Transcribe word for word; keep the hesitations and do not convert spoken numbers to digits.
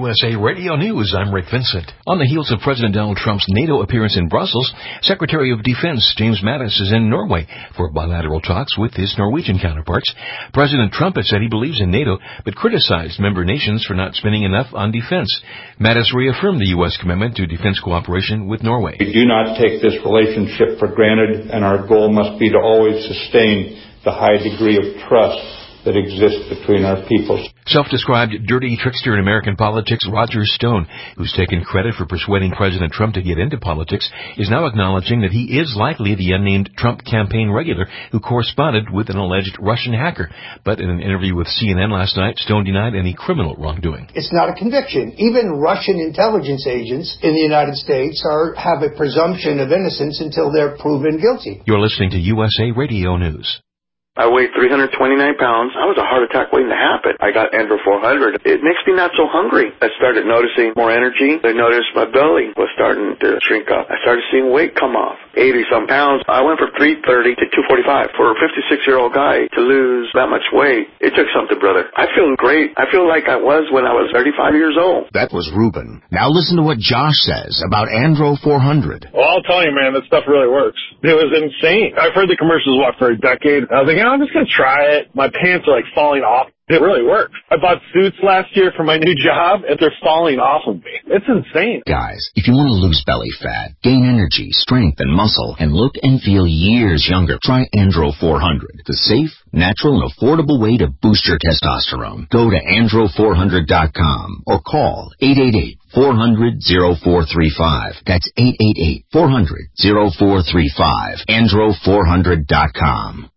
U S A Radio News, I'm Rick Vincent. On the heels of President Donald Trump's NATO appearance in Brussels, Secretary of Defense James Mattis is in Norway for bilateral talks with his Norwegian counterparts. President Trump has said he believes in NATO, but criticized member nations for not spending enough on defense. Mattis reaffirmed the U S commitment to defense cooperation with Norway. We do not take this relationship for granted, and our goal must be to always sustain the high degree of trust that exists between our peoples. Self-described dirty trickster in American politics, Roger Stone, who's taken credit for persuading President Trump to get into politics, is now acknowledging that he is likely the unnamed Trump campaign regular who corresponded with an alleged Russian hacker. But in an interview with C N N last night, Stone denied any criminal wrongdoing. It's not a conviction. Even Russian intelligence agents in the United States are have a presumption of innocence until they're proven guilty. You're listening to U S A Radio News. I weighed three hundred twenty-nine pounds. I was a heart attack waiting to happen. I got Andro four hundred. It makes me not so hungry. I started noticing more energy. I noticed my belly was starting to shrink up. I started seeing weight come off. eighty-some pounds. I went from three thirty to two forty-five. For a fifty-six-year-old guy to lose that much weight, it took something, brother. I feel great. I feel like I was when I was thirty-five years old. That was Ruben. Now listen to what Josh says about Andro four hundred. Well, I'll tell you, man, that stuff really works. It was insane. I've heard the commercials, what, for a decade. I was like, I'm just going to try it. My pants are like falling off. It really works. I bought suits last year for my new job, and they're falling off of me. It's insane. Guys, if you want to lose belly fat, gain energy, strength, and muscle, and look and feel years younger, try Andro four hundred, the safe, natural, and affordable way to boost your testosterone. Go to andro four hundred dot com or call eight eight eight, four hundred, oh four three five. That's eight eight eight, four hundred, oh four three five. andro four hundred dot com.